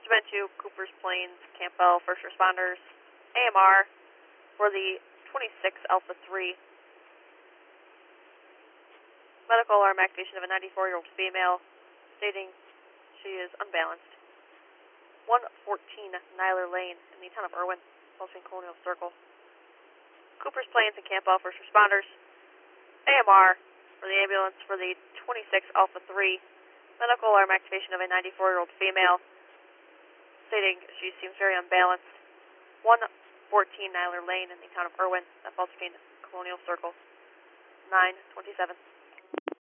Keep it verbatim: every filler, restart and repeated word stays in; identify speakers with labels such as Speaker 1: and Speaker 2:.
Speaker 1: Cement two, Coopers Plains, Campbell, first responders, A M R for the twenty-six Alpha three. Medical alarm activation of a ninety-four-year-old female stating she is unbalanced. one fourteen Nyler Lane in the town of Irwin, approaching Colonial Circle. Coopers Plains and Campbell, first responders, A M R for the ambulance for the twenty-six Alpha three. Medical alarm activation of a ninety-four-year-old female stating she seems very unbalanced. one fourteen Nyler Lane in the town of Irwin, approaching Colonial Circle. nine twenty-seven.